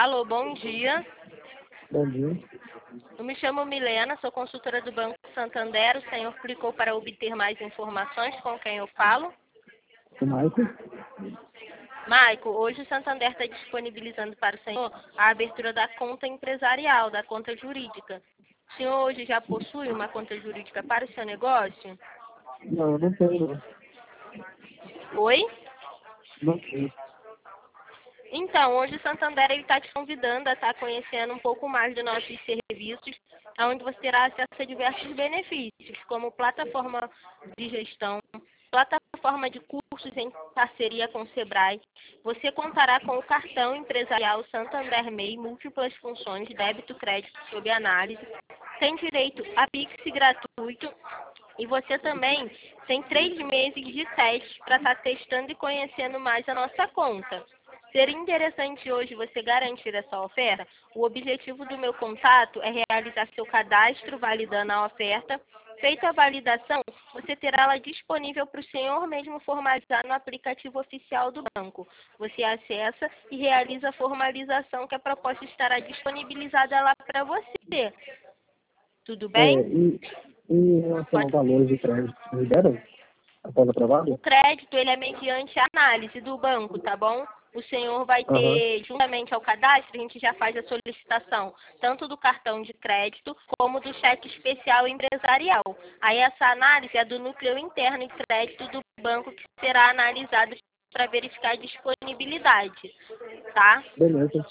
Alô, bom dia. Bom dia. Eu me chamo Milena, sou consultora do Banco Santander. O senhor clicou para obter mais informações com quem eu falo? O Michael? Maico, hoje o Santander está disponibilizando para o senhor a abertura da conta empresarial, da conta jurídica. O senhor hoje já possui uma conta jurídica para o seu negócio? Não, não tenho, não. Oi? Não tenho. Então, hoje o Santander está te convidando a estar conhecendo um pouco mais dos nossos serviços, onde você terá acesso a diversos benefícios, como plataforma de gestão, plataforma de cursos em parceria com o Sebrae. Você contará com o cartão empresarial Santander MEI, múltiplas funções, débito, crédito sob análise, tem direito a Pix gratuito e você também tem 3 meses de teste para estar testando e conhecendo mais a nossa conta. Seria interessante hoje você garantir essa oferta? O objetivo do meu contato é realizar seu cadastro validando a oferta. Feita a validação, você terá ela disponível para o senhor mesmo formalizar no aplicativo oficial do banco. Você acessa e realiza a formalização que a proposta estará disponibilizada lá para você. Tudo bem? E em relação ao valor de crédito, me deram após aprovado? O crédito, ele é mediante análise do banco, tá bom? O senhor vai ter, juntamente ao cadastro, a gente já faz a solicitação, tanto do cartão de crédito, como do cheque especial empresarial. Aí essa análise é do núcleo interno de crédito do banco que será analisado para verificar a disponibilidade, tá? Beleza.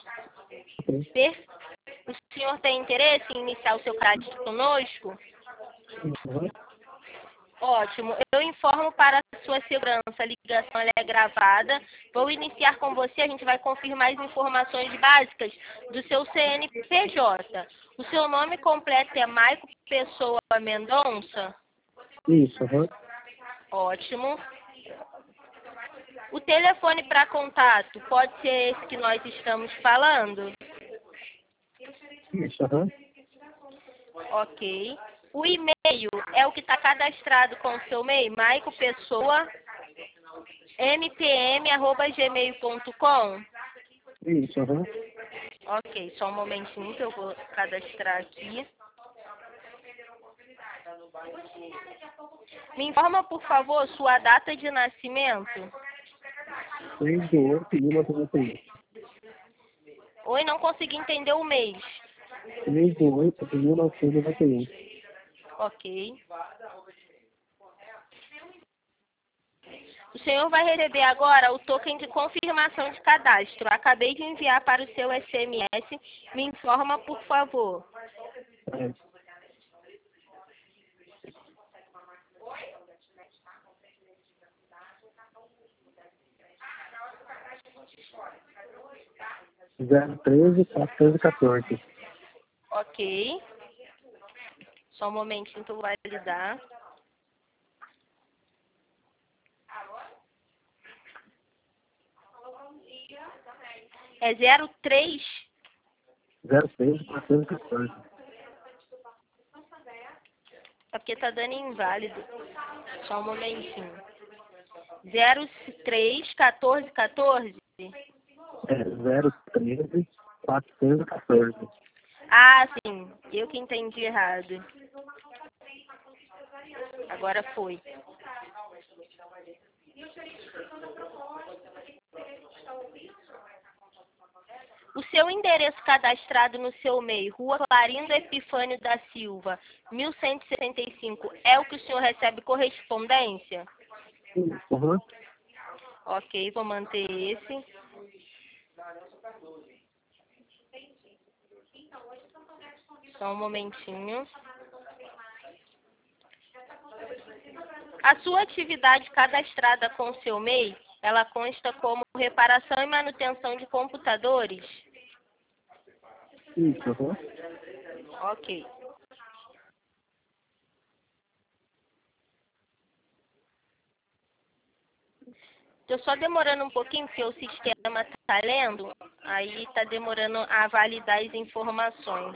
O senhor tem interesse em iniciar o seu crédito conosco? Uhum. Ótimo. Eu informo para a sua segurança, a ligação ela é gravada. Vou iniciar com você, a gente vai confirmar as informações básicas do seu CNPJ. O seu nome completo é Maico Pessoa Mendonça? Isso, Ótimo. O telefone para contato pode ser esse que nós estamos falando? Isso, Ok. O e-mail é o que está cadastrado com o seu e-mail, Maico Pessoa, mpm@gmail.com. Isso, Ok, só um momentinho que eu vou cadastrar aqui. Me informa, por favor, sua data de nascimento. 6 de 8 de 1991. Oi, não consegui entender o mês. 3 de 8 de 1991. Ok. O senhor vai receber agora o token de confirmação de cadastro. Acabei de enviar para o seu SMS. Me informa, por favor. É. Zero 13, 14, 14. Ok. Só um momentinho que eu vou validar. É 03? 03, 14, 14. É porque tá dando inválido. Só um momentinho. 03 14 14? É 013, 414. Ah, sim. Eu que entendi errado. Agora foi. O seu endereço cadastrado no seu e-mail, Rua Clarindo Epifânio da Silva, 1165, é o que o senhor recebe correspondência? Uhum. Ok, vou manter esse. Só um momentinho. A sua atividade cadastrada com o seu MEI, ela consta como reparação e manutenção de computadores? Isso, Ok. Estou só demorando um pouquinho, porque o sistema está lendo, aí está demorando a validar as informações.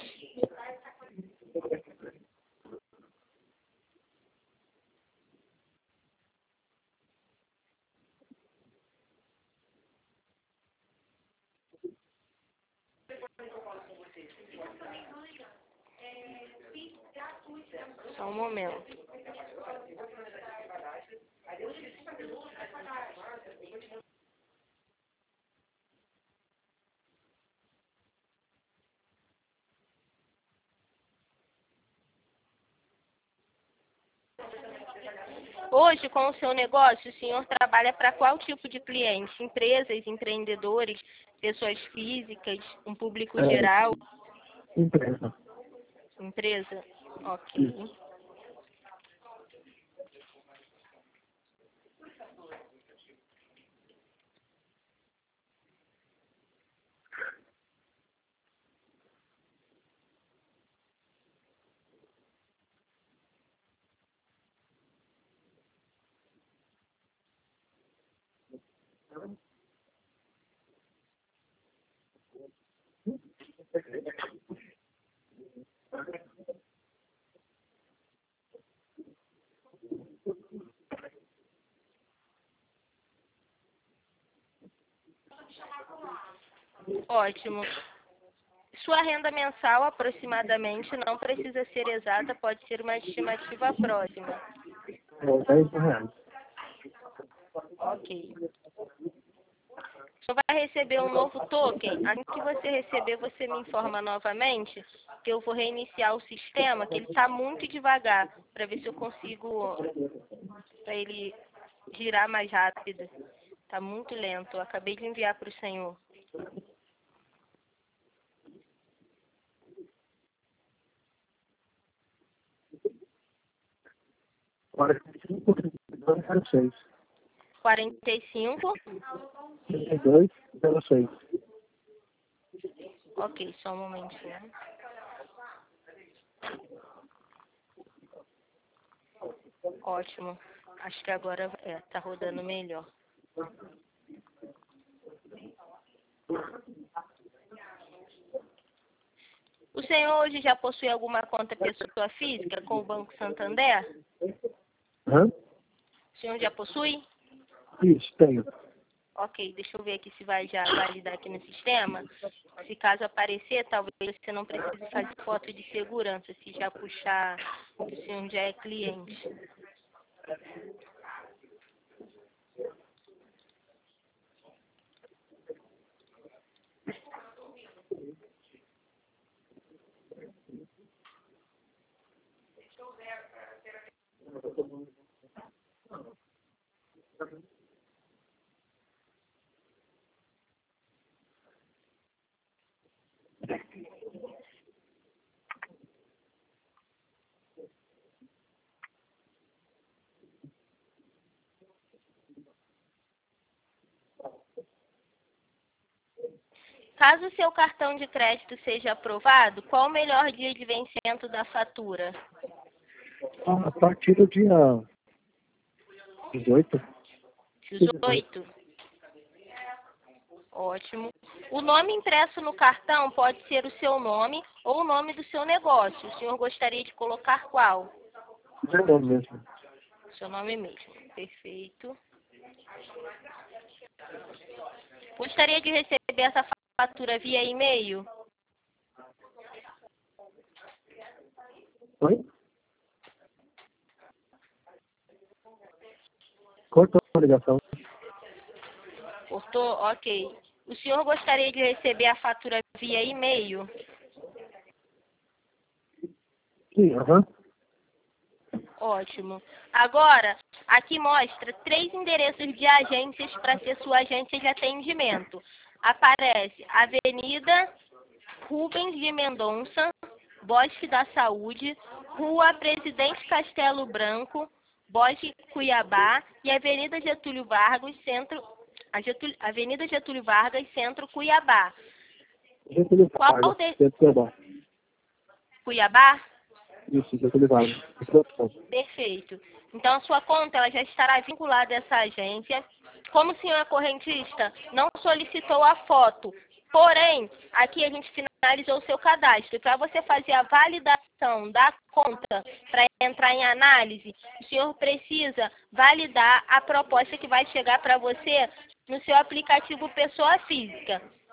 Só um momento. Hoje, com o seu negócio, o senhor trabalha para qual tipo de cliente? Empresas, empreendedores, pessoas físicas, um público geral? Empresa. Empresa? Ok. Ótimo. Sua renda mensal, aproximadamente, não precisa ser exata, pode ser uma estimativa próxima. R$10. Ok. Você vai receber um novo token. Assim que você receber, você me informa novamente, que eu vou reiniciar o sistema, que ele está muito devagar, para ver se eu consigo, para ele girar mais rápido. Está muito lento. Eu acabei de enviar para o senhor. R$45, 32,06. 45. 32,06. Ok, só um momentinho. Ótimo. Acho que agora tá rodando melhor. O senhor hoje já possui alguma conta pessoa física com o Banco Santander? Hã? O senhor já possui? Isso, tenho. Ok, deixa eu ver aqui se vai já validar aqui no sistema. Se caso aparecer, talvez você não precise fazer foto de segurança, se já puxar que o senhor já é cliente. Caso o seu cartão de crédito seja aprovado, qual o melhor dia de vencimento da fatura? A partir do dia 18. 18. Ótimo. O nome impresso no cartão pode ser o seu nome ou o nome do seu negócio. O senhor gostaria de colocar qual? Meu nome mesmo. Seu nome mesmo. Perfeito. Gostaria de receber essa fatura via e-mail? Oi? Cortou a ligação. Cortou? Ok. O senhor gostaria de receber a fatura via e-mail? Sim, aham. Ótimo. Agora, aqui mostra 3 endereços de agências para ser sua agência de atendimento. Aparece Avenida Rubens de Mendonça, Bosque da Saúde, Rua Presidente Castelo Branco, Bosque Cuiabá e Avenida Getúlio Vargas, Avenida Getúlio Vargas, Centro, Cuiabá. Getúlio Qual Vargas, de... Centro Cuiabá. Cuiabá? Isso, Getúlio Vargas. Perfeito. Então, a sua conta ela já estará vinculada a essa agência. Como o senhor é correntista, não solicitou a foto. Porém, aqui a gente finalizou o seu cadastro. Para você fazer a validação da conta para entrar em análise, o senhor precisa validar a proposta que vai chegar para você no seu aplicativo Pessoa Física.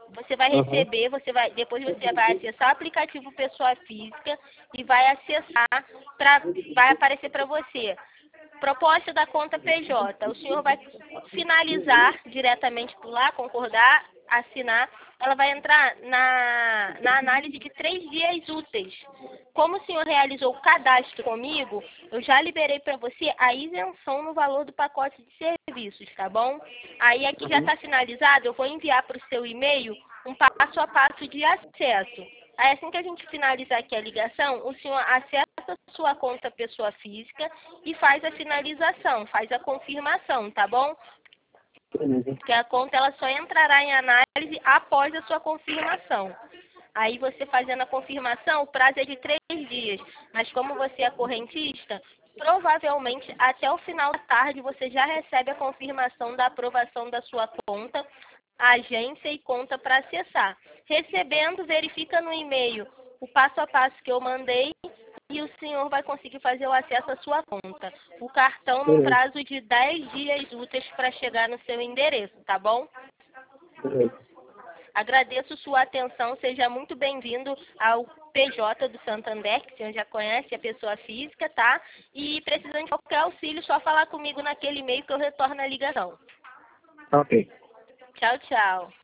Você vai receber, depois você vai acessar o aplicativo Pessoa Física e vai acessar, vai aparecer para você proposta da conta PJ. O senhor vai finalizar diretamente por lá, concordar, assinar. Ela vai entrar na análise de 3 dias úteis. Como o senhor realizou o cadastro comigo, eu já liberei para você a isenção no valor do pacote de serviços, tá bom? Aí aqui já está finalizado, eu vou enviar para o seu e-mail um passo a passo de acesso. Aí assim que a gente finalizar aqui a ligação, o senhor acessa a sua conta pessoa física e faz a finalização, faz a confirmação, tá bom? Porque a conta ela só entrará em análise após a sua confirmação. Aí você fazendo a confirmação, o prazo é de 3 dias. Mas como você é correntista, provavelmente até o final da tarde você já recebe a confirmação da aprovação da sua conta, agência e conta para acessar. Recebendo, verifica no e-mail o passo a passo que eu mandei e o senhor vai conseguir fazer o acesso à sua conta. O cartão num prazo de 10 dias úteis para chegar no seu endereço, tá bom? Agradeço sua atenção, seja muito bem-vindo ao PJ do Santander, que o senhor já conhece, a pessoa física, tá? E precisando de qualquer auxílio, só falar comigo naquele e-mail que eu retorno a ligação. Ok. Tchau, tchau.